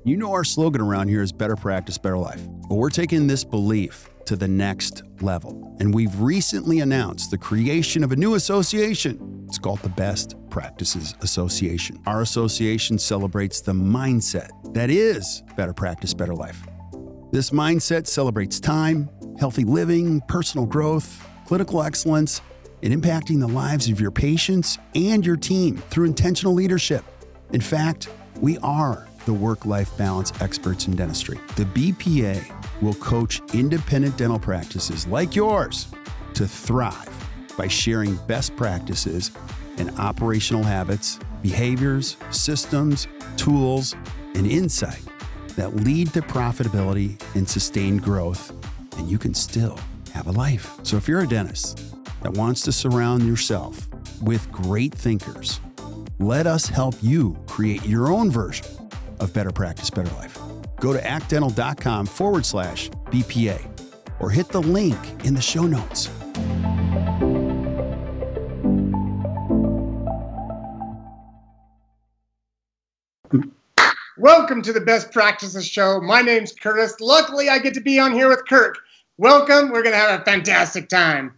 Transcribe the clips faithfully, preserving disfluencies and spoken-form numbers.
You know our slogan around here is better practice, better life. But we're taking this belief to the next level. And we've recently announced the creation of a new association. It's called the Best Practices Association. Our association celebrates the mindset that is better practice, better life. This mindset celebrates time, healthy living, personal growth, clinical excellence, and impacting the lives of your patients and your team through intentional leadership. In fact, we are the work-life balance experts in dentistry. The B P A will coach independent dental practices like yours to thrive by sharing best practices and operational habits, behaviors, systems, tools, and insight that lead to profitability and sustained growth, and you can still have a life. So if you're a dentist that wants to surround yourself with great thinkers, let us help you create your own version of better practice, better life. Go to actdental.com forward slash BPA or hit the link in the show notes. Welcome to the Best Practices Show. My name's Curtis. Luckily, I get to be on here with Kirk. Welcome. We're going to have a fantastic time.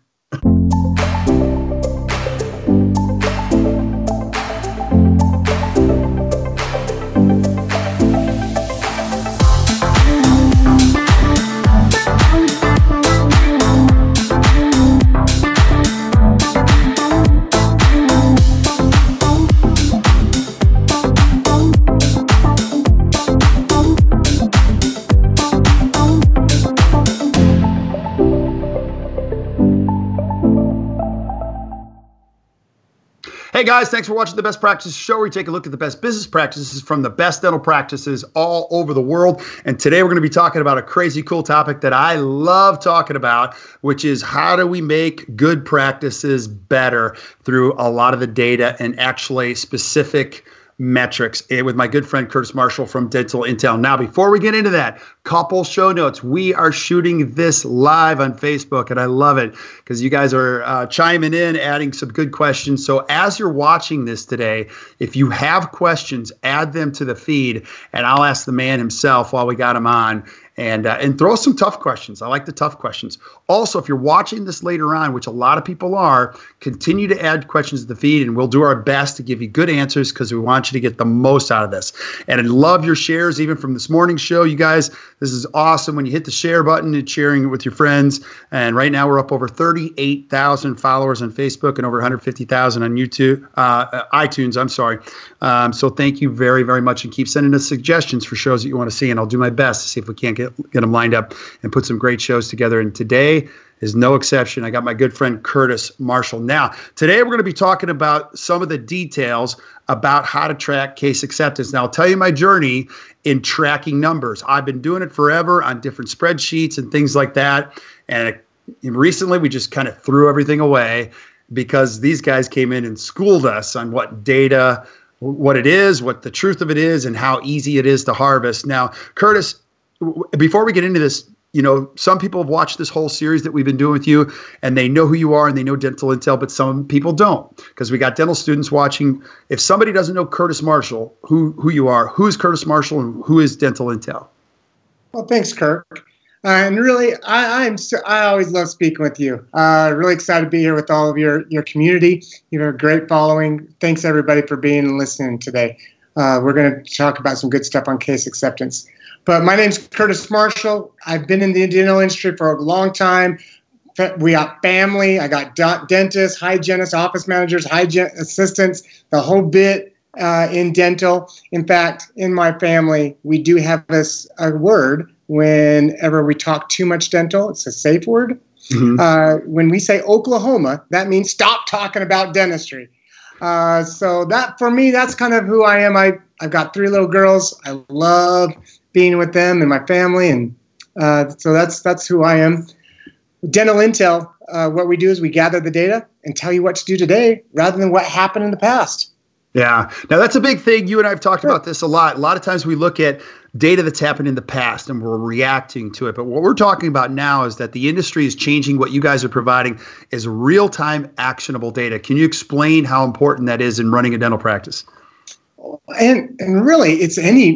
Hey guys, thanks for watching the Best Practices Show, where we take a look at the best business practices from the best dental practices all over the world. And today we're going to be talking about a crazy cool topic that I love talking about, which is how do we make good practices better through a lot of the data and actually specific metrics with my good friend Curtis Marshall from Dental Intel. Now, before we get into that, couple show notes. We are shooting this live on Facebook, and I love it because you guys are uh, chiming in, adding some good questions. So as you're watching this today, if you have questions, add them to the feed, and I'll ask the man himself while we got him on. And uh, and throw some tough questions. I like the tough questions. Also, if you're watching this later on, which a lot of people are, continue to add questions to the feed, and we'll do our best to give you good answers because we want you to get the most out of this. And I love your shares, even from this morning's show. You guys, this is awesome when you hit the share button and sharing it with your friends. And right now we're up over thirty-eight thousand followers on Facebook and over one hundred fifty thousand on YouTube, uh, iTunes. I'm sorry. Um, so thank you very, very much, and keep sending us suggestions for shows that you want to see, and I'll do my best to see if we can't get get them lined up and put some great shows together. And today is no exception. I got my good friend Curtis Marshall. Now, today we're going to be talking about some of the details about how to track case acceptance. Now, I'll tell you my journey in tracking numbers. I've been doing it forever on different spreadsheets and things like that. And recently we just kind of threw everything away because these guys came in and schooled us on what data, what it is, what the truth of it is, and how easy it is to harvest. Now, Curtis, before we get into this, you know, some people have watched this whole series that we've been doing with you, and they know who you are and they know Dental Intel, but some people don't, because we got dental students watching. If somebody doesn't know Curtis Marshall, who who you are, who's Curtis Marshall, and who is Dental Intel? Well, thanks, Kirk. Uh, and really, I, I'm so, I always love speaking with you. Uh, really excited to be here with all of your your community. You have a great following. Thanks everybody for being and listening today. Uh, we're going to talk about some good stuff on case acceptance. But my name's Curtis Marshall. I've been in the dental industry for a long time. We got family. I got dentists, hygienists, office managers, hygiene assistants, the whole bit uh, in dental. In fact, in my family, we do have this a word whenever we talk too much dental. It's a safe word. Mm-hmm. Uh, when we say Oklahoma, that means stop talking about dentistry. Uh, so that, for me, that's kind of who I am. I, I've got three little girls. I love being with them and my family, and uh, so that's that's who I am. Dental Intel, uh, what we do is we gather the data and tell you what to do today rather than what happened in the past. Yeah. Now, that's a big thing. You and I have talked sure. about this a lot. A lot of times we look at data that's happened in the past and we're reacting to it. But what we're talking about now is that the industry is changing. What you guys are providing is real-time actionable data. Can you explain how important that is in running a dental practice? And, and really, it's any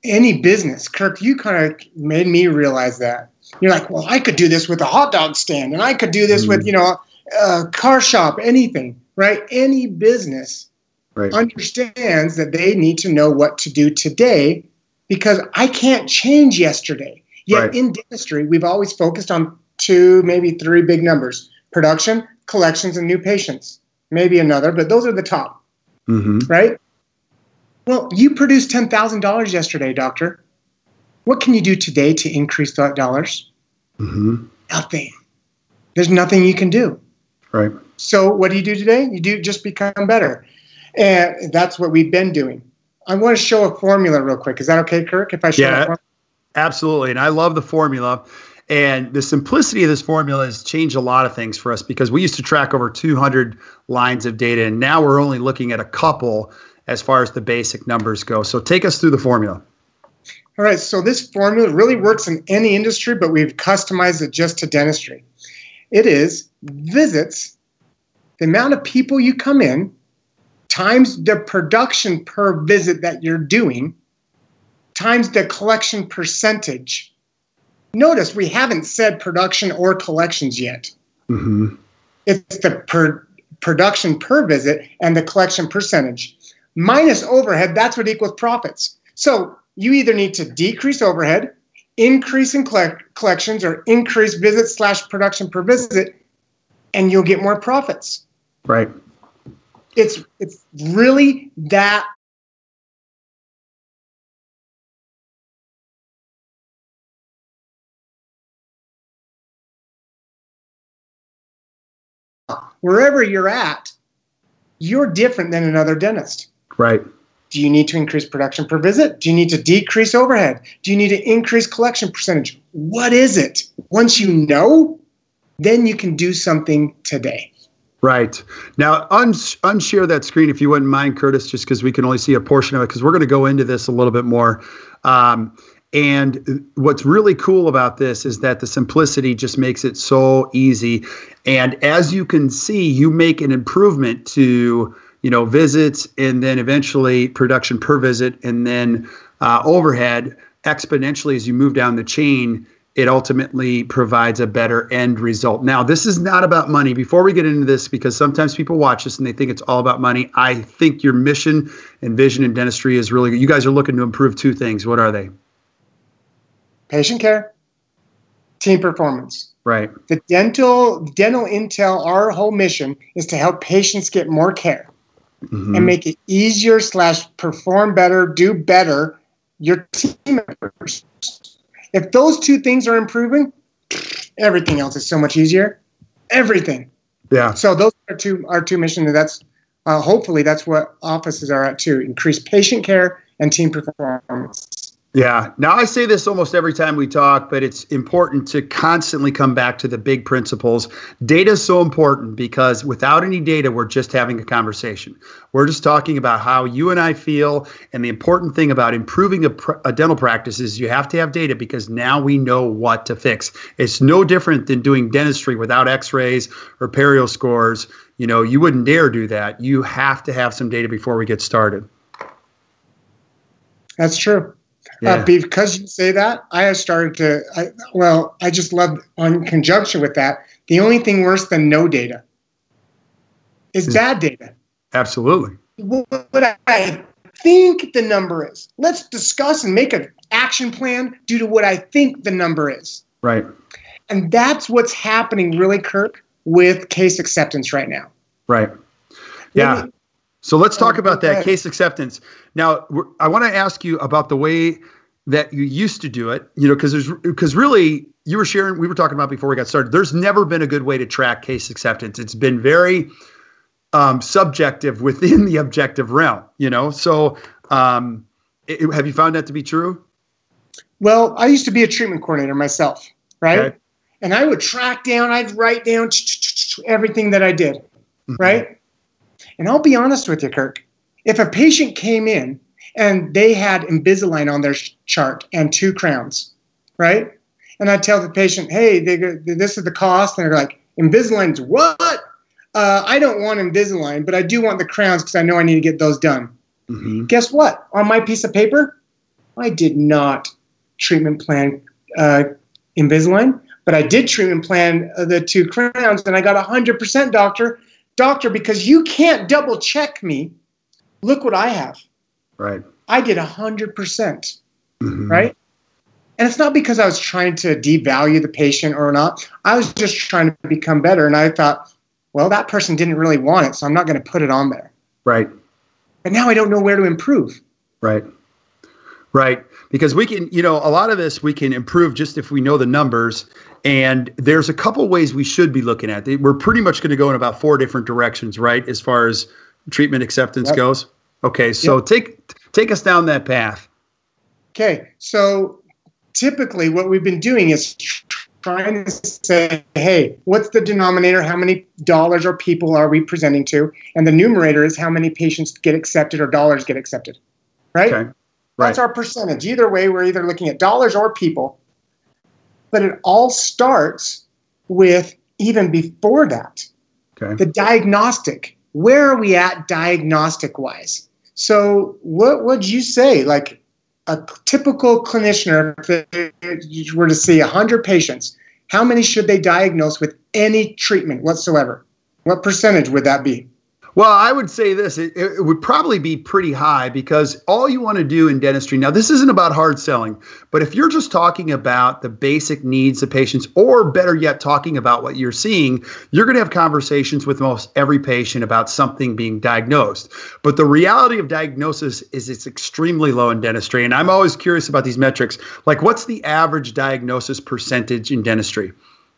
any business. Kirk, you kind of made me realize that. You're like, well, I could do this with a hot dog stand, and I could do this mm. with, you know, a car shop, anything, right? Any business right. understands that they need to know what to do today, because I can't change yesterday. Yet right. in dentistry, we've always focused on two, maybe three big numbers: production, collections, and new patients. Maybe another, but those are the top, mm-hmm. right? Well, you produced ten thousand dollars yesterday, doctor. What can you do today to increase that dollars? Mm-hmm. Nothing. There's nothing you can do. Right. So what do you do today? You do just become better. And that's what we've been doing. I want to show a formula real quick. Is that okay, Kirk, if I show yeah, that? Absolutely. And I love the formula. And the simplicity of this formula has changed a lot of things for us, because we used to track over two hundred lines of data, and now we're only looking at a couple as far as the basic numbers go. So take us through the formula. All right, so this formula really works in any industry, but we've customized it just to dentistry. It is visits, the amount of people you come in, times the production per visit that you're doing, times the collection percentage. Notice we haven't said production or collections yet. Mm-hmm. It's the per, production per visit and the collection percentage. Minus overhead, that's what equals profits. So you either need to decrease overhead, increase in collect collections, or increase visits slash production per visit, and you'll get more profits. Right. It's it's really that. Wherever you're at, you're different than another dentist. Right. Do you need to increase production per visit? Do you need to decrease overhead? Do you need to increase collection percentage? What is it? Once you know, then you can do something today. Right. Now, un unshare that screen if you wouldn't mind, Curtis, just because we can only see a portion of it, because we're going to go into this a little bit more. Um, and what's really cool about this is that the simplicity just makes it so easy. And as you can see, you make an improvement to, you know, visits, and then eventually production per visit, and then uh, overhead exponentially as you move down the chain. It ultimately provides a better end result. Now, this is not about money. Before we get into this, because sometimes people watch this and they think it's all about money, I think your mission and vision in dentistry is really good. You guys are looking to improve two things. What are they? Patient care, team performance. Right. The dental, dental intel, our whole mission is to help patients get more care mm-hmm. and make it easier slash perform better, do better, your team members. If those two things are improving, everything else is so much easier. Everything. Yeah. So those are two our two missions. And that's uh, hopefully that's what offices are at too: increase patient care and team performance. Yeah. Now, I say this almost every time we talk, but it's important to constantly come back to the big principles. Data is so important, because without any data, we're just having a conversation. We're just talking about how you and I feel. And the important thing about improving a, pr a dental practice is you have to have data, because now we know what to fix. It's no different than doing dentistry without x-rays or perio scores. You know, you wouldn't dare do that. You have to have some data before we get started. That's true. Yeah. Uh, because you say that, I have started to, I, well, I just love, on conjunction with that, the only thing worse than no data is bad data. Absolutely. What I think the number is. Let's discuss and make an action plan due to what I think the number is. Right. And that's what's happening really, Kirk, with case acceptance right now. Right. Yeah. Maybe, So let's talk about that case acceptance. Now, I want to ask you about the way that you used to do it, you know, because there's because really you were sharing, we were talking about before we got started, there's never been a good way to track case acceptance. It's been very um, subjective within the objective realm, you know. So um, it, have you found that to be true? Well, I used to be a treatment coordinator myself, right? Okay. And I would track down, I'd write down everything that I did, mm-hmm. right? And I'll be honest with you, Kirk. If a patient came in and they had Invisalign on their chart and two crowns, right? And I tell the patient, hey, they go, this is the cost. And they're like, Invisalign's what? Uh, I don't want Invisalign, but I do want the crowns because I know I need to get those done. Mm-hmm. Guess what? On my piece of paper, I did not treatment plan uh, Invisalign, but I did treatment plan uh, the two crowns, and I got one hundred percent, doctor. Doctor, because you can't double check me. Look what I have. Right. I did one hundred percent, mm-hmm. right? And it's not because I was trying to devalue the patient or not. I was just trying to become better, and I thought, well, that person didn't really want it, so I'm not going to put it on there. Right. But now I don't know where to improve. Right. Right. Because we can, you know, a lot of this we can improve just if we know the numbers. And there's a couple ways we should be looking at it. We're pretty much going to go in about four different directions, right? As far as treatment acceptance yep. goes. Okay. So yep. take, take us down that path. Okay. So typically what we've been doing is trying to say, hey, what's the denominator? How many dollars or people are we presenting to? And the numerator is how many patients get accepted or dollars get accepted, right? Okay. Right. That's our percentage. Either way, we're either looking at dollars or people. But it all starts with even before that, okay. the diagnostic. Where are we at diagnostic-wise? So what would you say, like a typical clinician, if you were to see one hundred patients, how many should they diagnose with any treatment whatsoever? What percentage would that be? Well, I would say this, it, it would probably be pretty high because all you want to do in dentistry, now this isn't about hard selling, but if you're just talking about the basic needs of patients, or better yet, talking about what you're seeing, you're going to have conversations with most every patient about something being diagnosed. But the reality of diagnosis is it's extremely low in dentistry. And I'm always curious about these metrics. Like, what's the average diagnosis percentage in dentistry?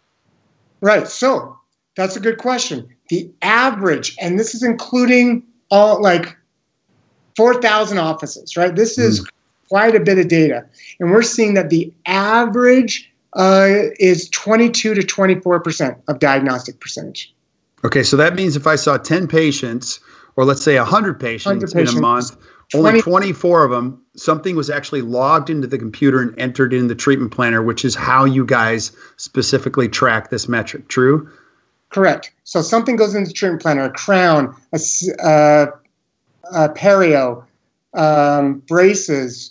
Right. So that's a good question. The average, and this is including all like four thousand offices, right? This is mm. quite a bit of data. And we're seeing that the average uh, is twenty-two to twenty-four percent of diagnostic percentage. Okay, so that means if I saw ten patients, or let's say one hundred patients, one hundred patients in a month, twenty only twenty-four of them, something was actually logged into the computer and entered in the treatment planner, which is how you guys specifically track this metric. True? Correct. So something goes into the treatment planner, a crown, a, uh, a perio, um, braces,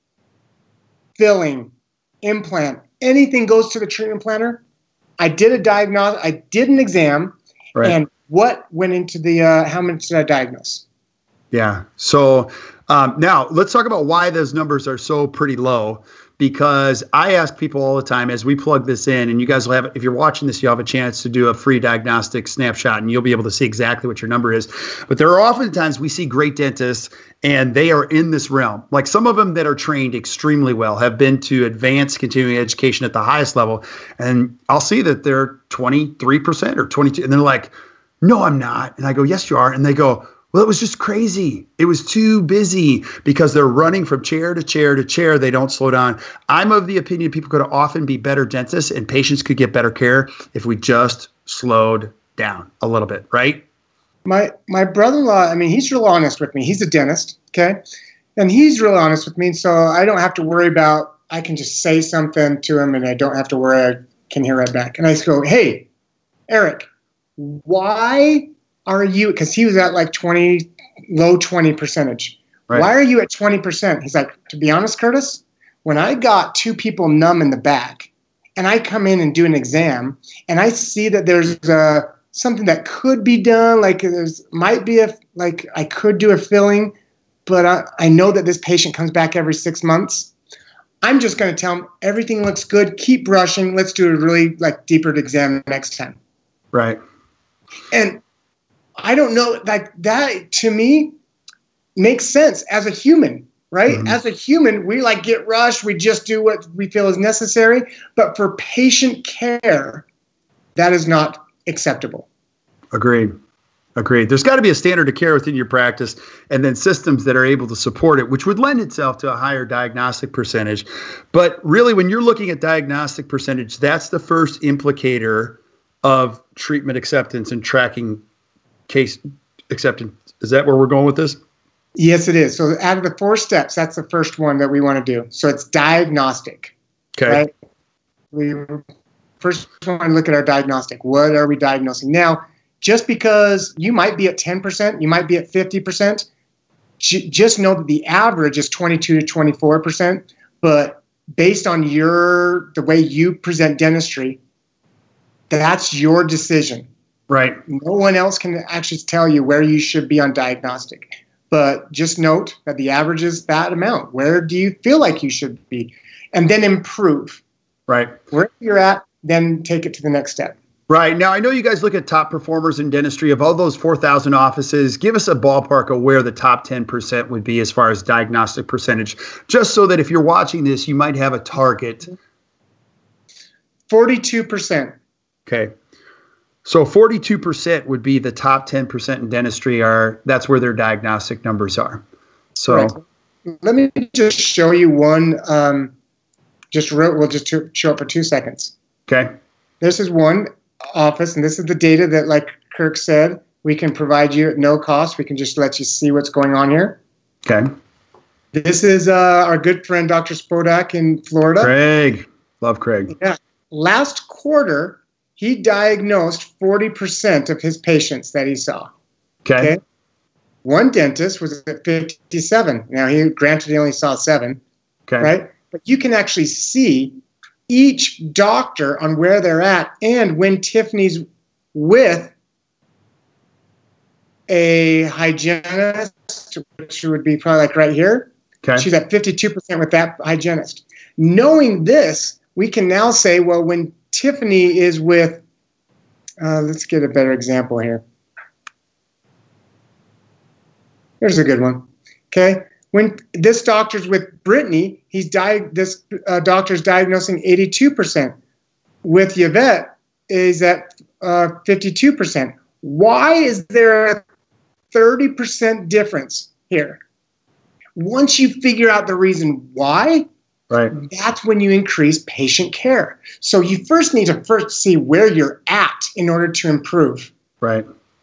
filling, implant, anything goes to the treatment planner. I did a diagnosis, I did an exam, right. And what went into the, uh, how much did I diagnose? Yeah. So um, now let's talk about why those numbers are so pretty low. Because I ask people all the time as we plug this in, and you guys will have, if you're watching this, you'll have a chance to do a free diagnostic snapshot and you'll be able to see exactly what your number is. But there are oftentimes we see great dentists and they are in this realm. Like some of them that are trained extremely well, have been to advanced continuing education at the highest level. And I'll see that they're twenty-three percent or twenty-two. And they're like, no, I'm not. And I go, yes, you are. And they go, well, it was just crazy. It was too busy because they're running from chair to chair to chair. They don't slow down. I'm of the opinion people could often be better dentists and patients could get better care if we just slowed down a little bit, right? My my brother-in-law, I mean, he's real honest with me. He's a dentist, okay? And he's real honest with me, so I don't have to worry about, I can just say something to him and I don't have to worry I can hear right back. And I just go, hey, Eric, why are you, because he was at like twenty, low twenty percentage. Right. Why are you at twenty percent? He's like, to be honest, Curtis, when I got two people numb in the back and I come in and do an exam and I see that there's uh, something that could be done, like there's might be a, like I could do a filling, but I, I know that this patient comes back every six months. I'm just going to tell him everything looks good. Keep brushing. Let's do a really like deeper exam next time. Right. And I don't know, like that to me makes sense as a human, right? Mm-hmm. As a human, we like get rushed. We just do what we feel is necessary. But for patient care, that is not acceptable. Agreed. Agreed. There's got to be a standard of care within your practice and then systems that are able to support it, which would lend itself to a higher diagnostic percentage. But really, when you're looking at diagnostic percentage, that's the first implicator of treatment acceptance and tracking case acceptance. Is that where we're going with this? Yes, it is. So out of the four steps, that's the first one that we want to do. So it's diagnostic. Okay. Right? We first want to look at our diagnostic. What are we diagnosing? Now, just because you might be at ten percent, you might be at fifty percent, j- just know that the average is twenty-two to twenty-four percent, but based on your the way you present dentistry, that's your decision. Right. No one else can actually tell you where you should be on diagnostic. But just note that the average is that amount. Where do you feel like you should be? And then improve. Right. Where you're at, then take it to the next step. Right. Now, I know you guys look at top performers in dentistry. Of all those four thousand offices, give us a ballpark of where the top ten percent would be as far as diagnostic percentage, just so that if you're watching this, you might have a target. forty-two percent. Okay. So forty-two percent would be the top ten percent in dentistry. Are that's where their diagnostic numbers are. So right. Let me just show you one. Um, just real, we'll just show it for two seconds. Okay. This is one office, and this is the data that, like Kirk said, we can provide you at no cost. We can just let you see what's going on here. Okay. This is uh, our good friend, Doctor Spodak in Florida. Craig. Love Craig. Yeah. Last quarter, he diagnosed forty percent of his patients that he saw. Okay. Okay. One dentist was at fifty-seven. Now, he granted he only saw seven. Okay. Right? But you can actually see each doctor on where they're at, and when Tiffany's with a hygienist, which would be probably like right here. Okay. She's at fifty-two percent with that hygienist. Knowing this, we can now say, well, when Tiffany is with, uh, let's get a better example here. Here's a good one. Okay. When this doctor's with Brittany, he's di- this uh, doctor's diagnosing eighty-two percent. With Yvette, is at uh, fifty-two percent. Why is there a thirty percent difference here? Once you figure out the reason why, right, that's when you increase patient care. So you first need to first see where you're at in order to improve. Right.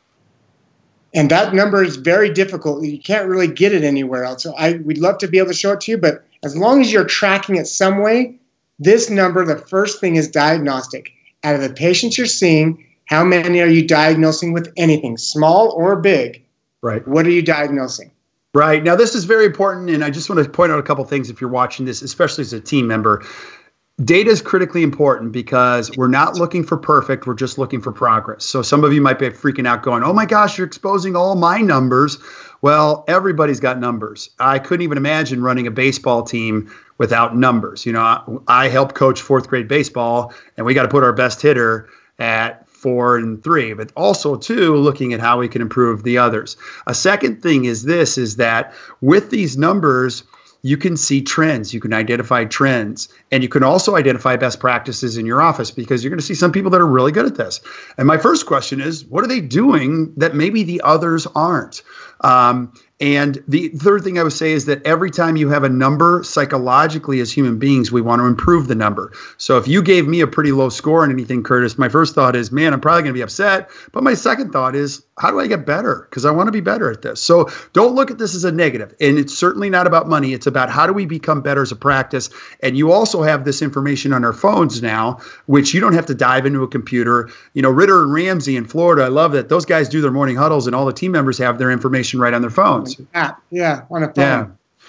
And that number is very difficult. You can't really get it anywhere else. So I, we'd love to be able to show it to you, but as long as you're tracking it some way, this number, the first thing is diagnostic. Out of the patients you're seeing, how many are you diagnosing with anything, small or big? Right. What are you diagnosing? Right. Now, this is very important, and I just want to point out a couple things if you're watching this, especially as a team member. Data is critically important because we're not looking for perfect. We're just looking for progress. So some of you might be freaking out going, oh my gosh, you're exposing all my numbers. Well, everybody's got numbers. I couldn't even imagine running a baseball team without numbers. You know, I, I help coach fourth grade baseball, and we got to put our best hitter at four and three, but also too, looking at how we can improve the others. A second thing is this, is that with these numbers, you can see trends, you can identify trends, and you can also identify best practices in your office because you're going to see some people that are really good at this. And my first question is, what are they doing that maybe the others aren't? Um, and the third thing I would say is that every time you have a number, psychologically as human beings, we want to improve the number. So if you gave me a pretty low score on anything, Curtis, my first thought is, man, I'm probably going to be upset. But my second thought is, how do I get better? Because I want to be better at this. So don't look at this as a negative. And it's certainly not about money. It's about how do we become better as a practice. And you also have this information on our phones now, which you don't have to dive into a computer. You know, Ritter and Ramsey in Florida, I love that. Those guys do their morning huddles and all the team members have their information right on their phones. App, yeah, on a phone. Yeah.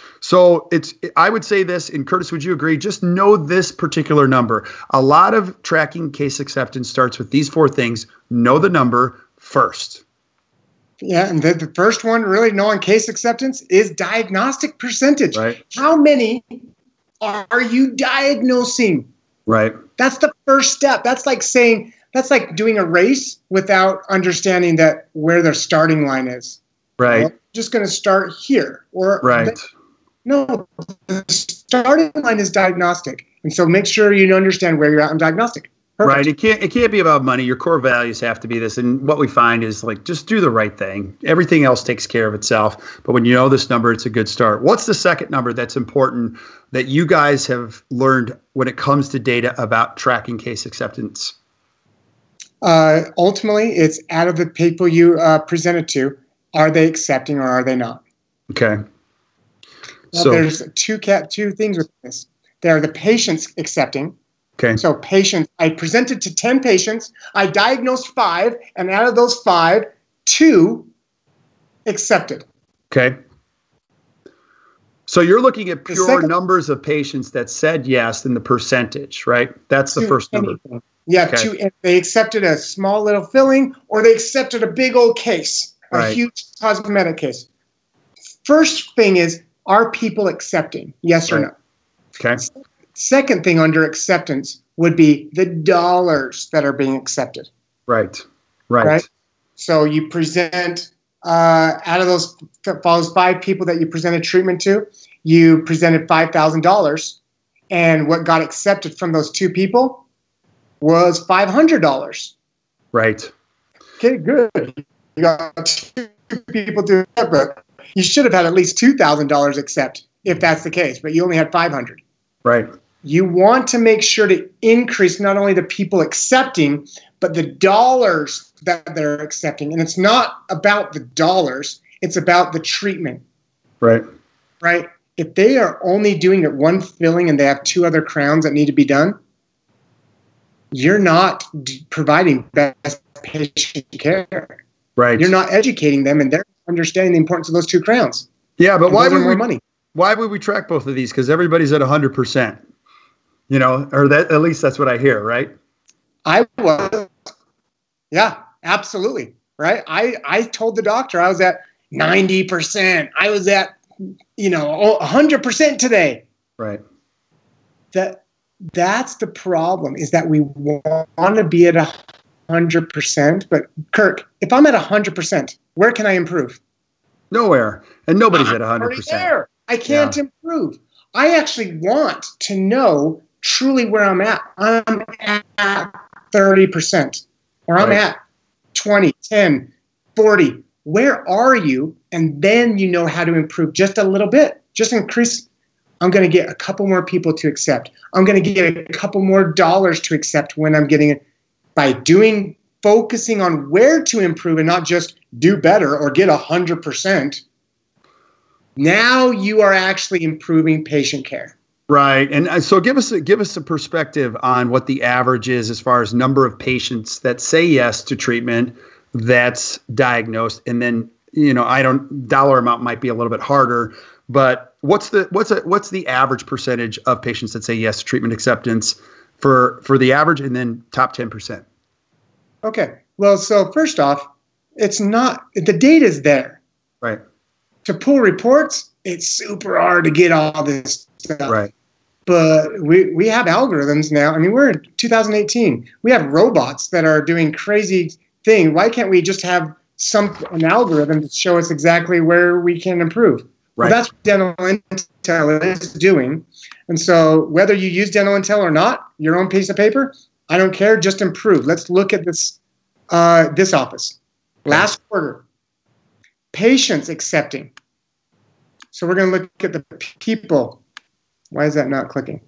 So it's, I would say this, and Curtis, would you agree? Just know this particular number. A lot of tracking case acceptance starts with these four things. Know the number first. Yeah, and the, the first one, really knowing case acceptance, is diagnostic percentage. Right. How many are you diagnosing? Right. That's the first step. That's like saying, that's like doing a race without understanding that where their starting line is. Right. Well, just going to start here. Or right. The, no, the starting line is diagnostic. And so make sure you understand where you're at in diagnostic. Perfect. Right. It can't it can't be about money. Your core values have to be this. And what we find is like, just do the right thing. Everything else takes care of itself. But when you know this number, it's a good start. What's the second number that's important that you guys have learned when it comes to data about tracking case acceptance? Uh, ultimately, it's out of the people you uh, present it to. Are they accepting or are they not? Okay. Well, so there's two cat two things with this. There are the patients accepting. Okay. So patients, I presented to ten patients. I diagnosed five, and out of those five, two accepted. Okay. So you're looking at The pure second- numbers of patients that said yes and the percentage, right? That's the to first number. anything. Yeah, Okay. to, if they accepted a small little filling or they accepted a big old case, a Right. huge cosmetic case. First thing is, are people accepting? Yes or Right. no? Okay. Second thing under acceptance would be the dollars that are being accepted. Right. Right. Right. So you present, uh, out of those, those five people that you presented treatment to, you presented five thousand dollars. And what got accepted from those two people was five hundred dollars. Right. Okay, good. You got two people doing that, but you should have had at least two thousand dollars accept if that's the case, but you only had five hundred. Right. You want to make sure to increase not only the people accepting, but the dollars that they're accepting. And it's not about the dollars, it's about the treatment, Right. right? If they are only doing it one filling and they have two other crowns that need to be done, you're not d- providing best patient care. Right. You're not educating them, and they're understanding the importance of those two crowns. Yeah, but And why those are would more we, money? why would we track both of these? Because everybody's at one hundred percent. You know, or that at least that's what I hear, right? I was, yeah, absolutely, right? I, I told the doctor I was at ninety percent. I was at, you know, one hundred percent today. Right. That that's the problem, is that we want to be at one hundred percent. But Kirk, if I'm at one hundred percent, where can I improve? Nowhere. And nobody's I'm at one hundred already percent. there. I can't Yeah. improve. I actually want to know truly where I'm at. I'm at thirty percent, or I'm Right. at twenty, ten, forty. Where are you? And then you know how to improve just a little bit. Just increase. I'm going to get a couple more people to accept. I'm going to get a couple more dollars to accept when I'm getting it. By doing, focusing on where to improve and not just do better or get one hundred percent. Now you are actually improving patient care. Right. And uh, so give us a, give us a perspective on what the average is as far as number of patients that say yes to treatment that's diagnosed. And then, you know, I don't, dollar amount might be a little bit harder, but what's the what's a, what's the average percentage of patients that say yes to treatment acceptance for for the average, and then top ten percent? Okay. Well, so first off, it's not, the data is there. Right. To pull reports, it's super hard to get all this stuff. Right. But we, we have algorithms now. I mean, we're in two thousand eighteen. We have robots that are doing crazy things. Why can't we just have some an algorithm to show us exactly where we can improve? Right. Well, that's what Dental Intel is doing. And so whether you use Dental Intel or not, your own piece of paper, I don't care. Just improve. Let's look at this uh, this office. Last quarter, patients accepting. So we're going to look at the people. Why is that not clicking?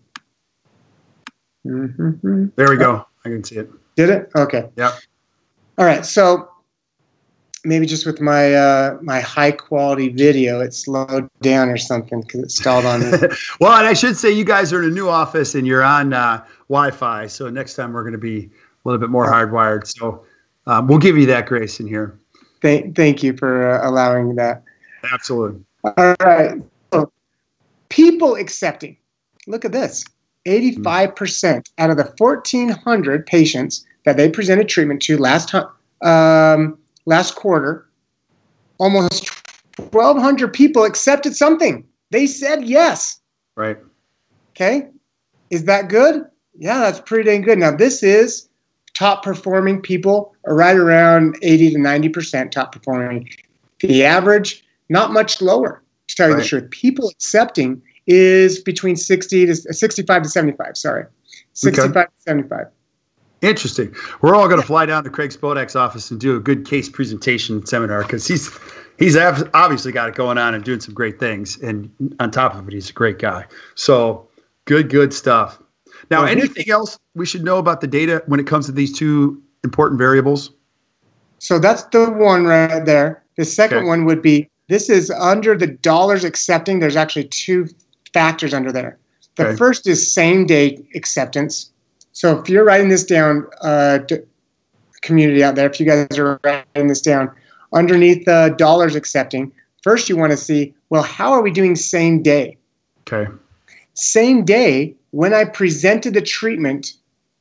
Mm-hmm. There we go. I can see it. Did it? Okay. Yeah. All right. So maybe just with my uh, my high quality video, it slowed down or something because it stalled on me. Well, and I should say you guys are in a new office and you're on uh, Wi-Fi. So next time we're going to be a little bit more hardwired. So um, we'll give you that grace in here. Thank, thank you for uh, allowing that. Absolutely. All right. So people accepting. Look at this. eighty-five percent out of the fourteen hundred patients that they presented treatment to last time, um, last quarter, almost twelve hundred people accepted something. They said yes. Right. Okay. Is that good? Yeah, that's pretty dang good. Now, this is top performing people, are right around eighty to ninety percent top performing. The average, not much lower, to tell you Right. the truth. People accepting is between sixty to sixty-five to seventy-five. Sorry. sixty-five to seventy-five. Interesting. We're all going to fly down to Craig Spodek's office and do a good case presentation seminar because he's he's av- obviously got it going on and doing some great things. And on top of it, he's a great guy. So good, good stuff. Now, Well, here's anything else we should know about the data when it comes to these two important variables? So that's the one right there. The second Okay. one would be, this is under the dollars accepting. There's actually two factors under there. The Okay. first is same day acceptance. So if you're writing this down, uh, d- community out there, if you guys are writing this down, underneath the dollars accepting, First, you want to see, well, how are we doing same day? Okay. Same day, when I presented the treatment,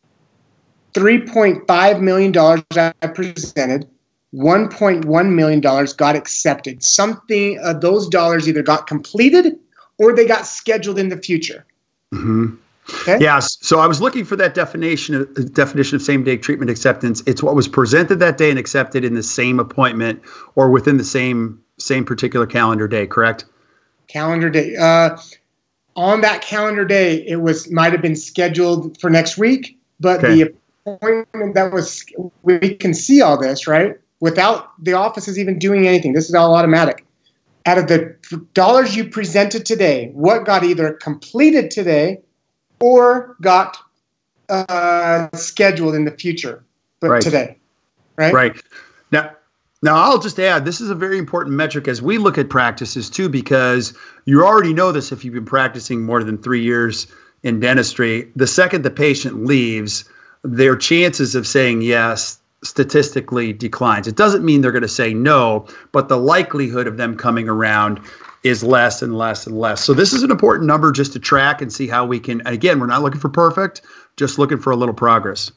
three point five million dollars I presented, one point one million dollars got accepted. Something of uh, those dollars either got completed or they got scheduled in the future. Mm-hmm. Okay? Yes. So I was looking for that definition of, definition of same-day treatment acceptance. It's what was presented that day and accepted in the same appointment or within the same same particular calendar day, correct? Calendar day. Uh, on that calendar day, it was might have been scheduled for next week, but Okay. the appointment that was, we can see all this, right? Without the offices even doing anything. This is all automatic. Out of the dollars you presented today, what got either completed today or got uh, scheduled in the future, but Right. today, right? Right. Now, now I'll just add, this is a very important metric as we look at practices too, because you already know this if you've been practicing more than three years in dentistry. The second the patient leaves, their chances of saying yes statistically declines. It doesn't mean they're going to say no, but the likelihood of them coming around is less and less and less. So this is an important number just to track and see how we can, and again, we're not looking for perfect, just looking for a little progress.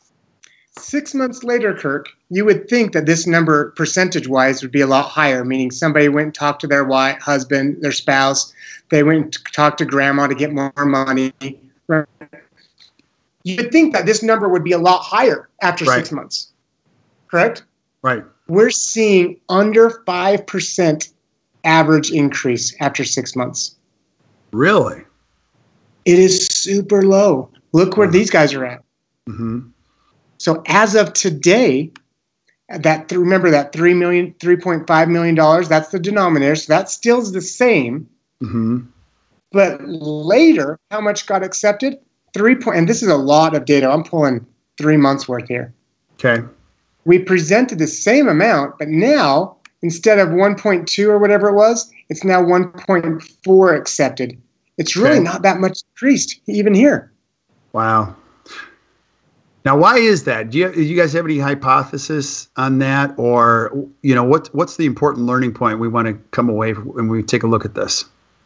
Six months later, Kirk, you would think that this number percentage-wise would be a lot higher, meaning somebody went and talked to their wife, husband, their spouse, they went and talked to grandma to get more money. Right? You would think that this number would be a lot higher after Right. six months, correct? Right. We're seeing under five percent average increase after six months. Really? It is super low. Look where these guys are at. Mm-hmm. So as of today, that remember that three million, three point five million dollars, that's the denominator. So that still is the same. Mm-hmm. But later, how much got accepted? Three point, and this is a lot of data. I'm pulling three months worth here. Okay. We presented the same amount, but now instead of one point two or whatever it was, it's now one point four accepted. It's really Okay. not that much increased even here. Wow. Now, why is that? Do you, do you guys have any hypothesis on that, or you know, what what's the important learning point we want to come away from when we take a look at this?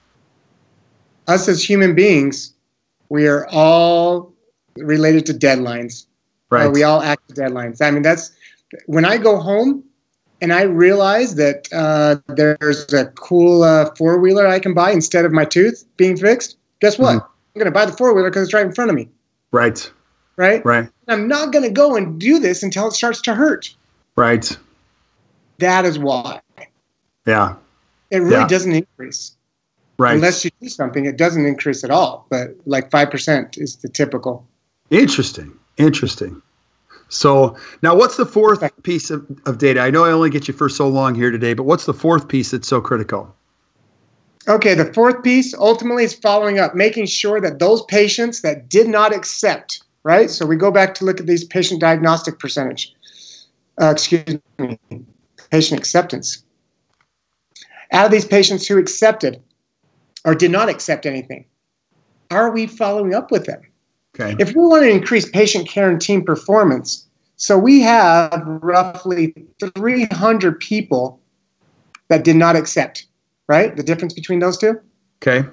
Us as human beings, we are all related to deadlines. Right. Uh, we all act to deadlines. I mean, that's when I go home and I realize that uh, there's a cool uh, four-wheeler I can buy instead of my tooth being fixed. Guess what? Mhm. I'm going to buy the four-wheeler because it's right in front of me. Right. Right? Right. I'm not going to go and do this until it starts to hurt. Right. That is why. Yeah. It really Yeah. doesn't increase. Right. Unless you do something, it doesn't increase at all. But like five percent is the typical. Interesting. Interesting. So now what's the fourth piece of, of data? I know I only get you for so long here today, but what's the fourth piece that's so critical? Okay, the fourth piece ultimately is following up, making sure that those patients that did not accept, right? So we go back to look at these patient diagnostic percentage. Uh, excuse me, patient acceptance. Out of these patients who accepted or did not accept anything, are we following up with them? Okay. If we want to increase patient care and team performance, so we have roughly three hundred people that did not accept, right? The difference between those two? Okay.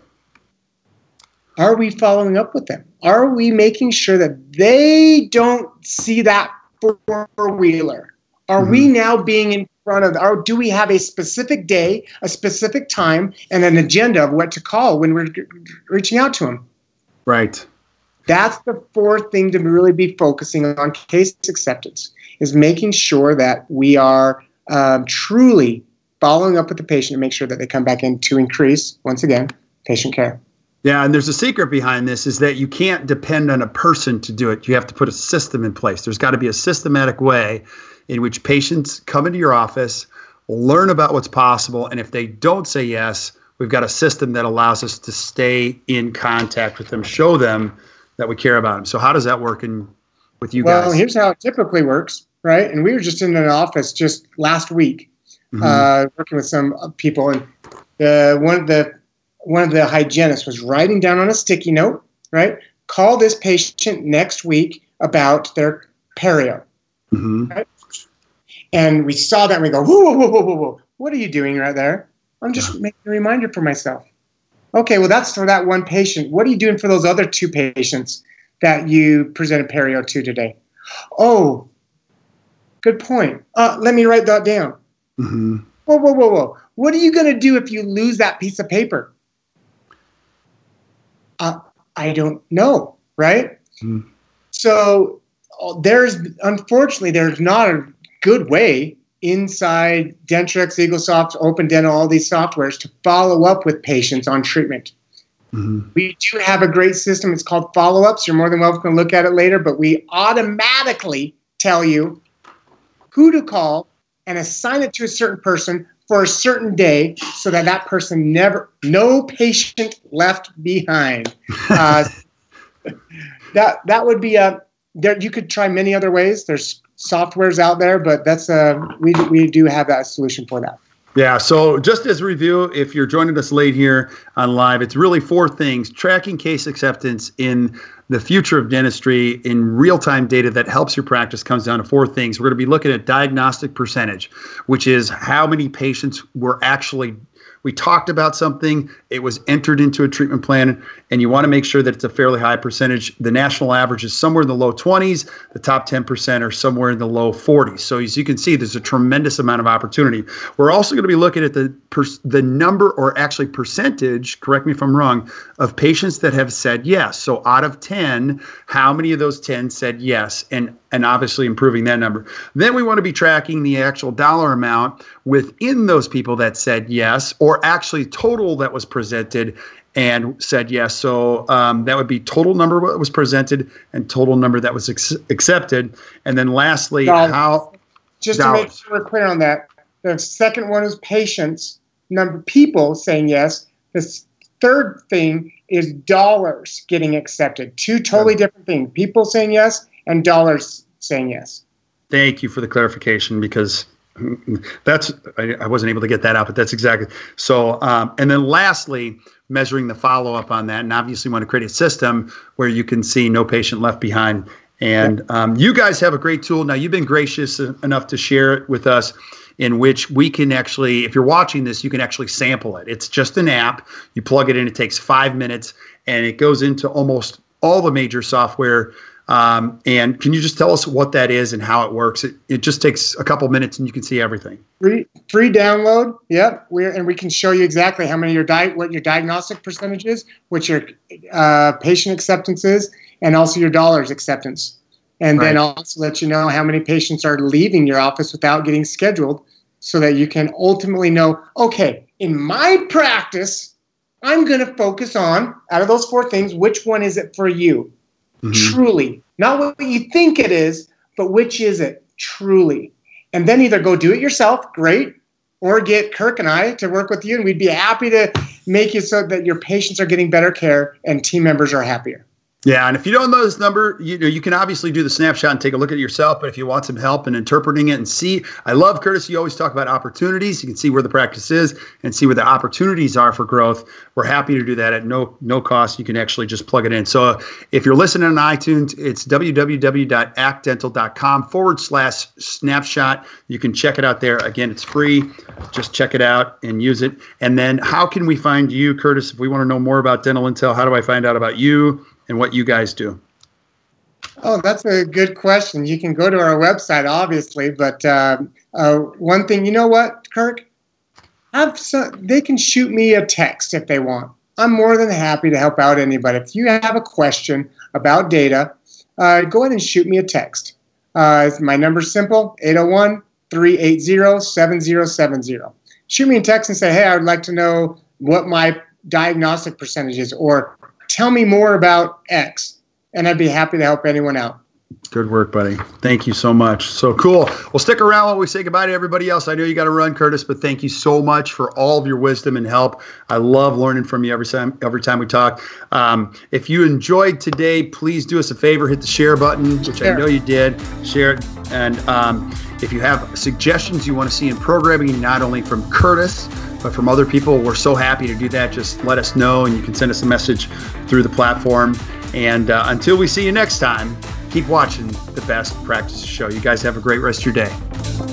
Are we following up with them? Are we making sure that they don't see that four-wheeler? Are Mm-hmm. we now being in front of, or do we have a specific day, a specific time, and an agenda of what to call when we're reaching out to them? Right. That's the fourth thing to really be focusing on case acceptance, is making sure that we are um, truly following up with the patient to make sure that they come back in to increase, once again, patient care. Yeah, and there's a secret behind this is that you can't depend on a person to do it. You have to put a system in place. There's got to be a systematic way in which patients come into your office, learn about what's possible, and if they don't say yes, we've got a system that allows us to stay in contact with them, show them that we care about them. So how does that work in with you Well, guys? here's how it typically works, right? And we were just in an office just last week, Mhm. uh, working with some people, and the one of the one of the hygienists was writing down on a sticky note, right? Call this patient next week about their perio. Mhm. Right? And we saw that and we go, whoa, whoa, whoa, whoa, whoa, what are you doing right there? I'm just making a reminder for myself. Okay, well, that's for that one patient. What are you doing for those other two patients that you presented perio to today? Oh, good point. Uh, let me write that down. Mm-hmm. Whoa, whoa, whoa, whoa. What are you going to do if you lose that piece of paper? Uh, I don't know, right? Mm-hmm. So there's, unfortunately, there's not a good way inside Dentrix, Eaglesoft, Open Dental, all these softwares to follow up with patients on treatment. Mm-hmm. We do have a great system. It's called follow-ups. You're more than welcome to look at it later, but we automatically tell you who to call and assign it to a certain person for a certain day so that that person never, no patient left behind. Uh, that that would be a, there. You could try many other ways. There's softwares out there, but that's a, we, we do have that solution for that. Yeah, so just as a review, if you're joining us late here on live, it's really four things: tracking case acceptance in the future of dentistry in real-time data that helps your practice comes down to four things. We're going to be looking at diagnostic percentage, which is how many patients were actually, we talked about something, it was entered into a treatment plan, and you want to make sure that it's a fairly high percentage. The national average is somewhere in the low twenties. The top ten percent are somewhere in the low forties. So as you can see, there's a tremendous amount of opportunity. We're also going to be looking at the per, the number, or actually percentage, correct me if I'm wrong, of patients that have said yes. So out of ten, how many of those ten said yes? And and obviously improving that number. Then we want to be tracking the actual dollar amount within those people that said yes, or actually total that was presented and said yes. So um, that would be total number that was presented and total number that was ex- accepted. And then lastly, dollars. how just dollars. to make sure we're clear on that, the second one is patients, number of people saying yes. The third thing is dollars getting accepted. Two totally different things. People saying yes and dollars saying yes. Thank you for the clarification, because that's, I, I wasn't able to get that out, but that's exactly. So, um, and then lastly, measuring the follow-up on that. And obviously want to create a system where you can see no patient left behind. And um, you guys have a great tool. Now, you've been gracious enough to share it with us, in which we can actually, if you're watching this, you can actually sample it. It's just an app. You plug it in. It takes five minutes, and it goes into almost all the major software. Um, and can you just tell us what that is and how it works? It, it just takes a couple minutes, and you can see everything. Free free download. Yep. We're, and we can show you exactly how many your di- what your diagnostic percentage is, what your uh, patient acceptance is, and also your dollars acceptance. And right. Then also let you know how many patients are leaving your office without getting scheduled, so that you can ultimately know, okay, in my practice, I'm going to focus on, out of those four things, which one is it for you? Mm-hmm. Truly. Not what you think it is, but which is it truly? And then either go do it yourself, great, or get Kirk and I to work with you, and we'd be happy to make it so that your patients are getting better care and team members are happier. Yeah, and if you don't know this number, you know, you can obviously do the snapshot and take a look at it yourself. But if you want some help in interpreting it and see, I love, Curtis, you always talk about opportunities. You can see where the practice is and see where the opportunities are for growth. We're happy to do that at no no cost. You can actually just plug it in. So uh, if you're listening on iTunes, it's www.actdental.com forward slash snapshot. You can check it out there. Again, it's free. Just check it out and use it. And then how can we find you, Curtis, if we want to know more about Dental Intel? How do I find out about you and what you guys do? Oh, that's a good question. You can go to our website, obviously, but uh, uh, one thing, you know what, Kirk? Have some, they can shoot me a text if they want. I'm more than happy to help out anybody. If you have a question about data, uh, go ahead and shoot me a text. Uh, my number's simple, eight oh one, three eight zero, seven zero seven zero. Shoot me a text and say, hey, I would like to know what my diagnostic percentage is, or tell me more about X, and I'd be happy to help anyone out. Good work, buddy. Thank you so much. So cool. Well, stick around while we say goodbye to everybody else. I know you got to run, Curtis, but thank you so much for all of your wisdom and help. I love learning from you every time every time we talk. Um, if you enjoyed today, please do us a favor, hit the share button, which share. I know you did. Share it. And um, if you have suggestions you want to see in programming, not only from Curtis, but from other people, we're so happy to do that. Just let us know, and you can send us a message through the platform. And uh, until we see you next time, keep watching the Best Practices Show. You guys have a great rest of your day.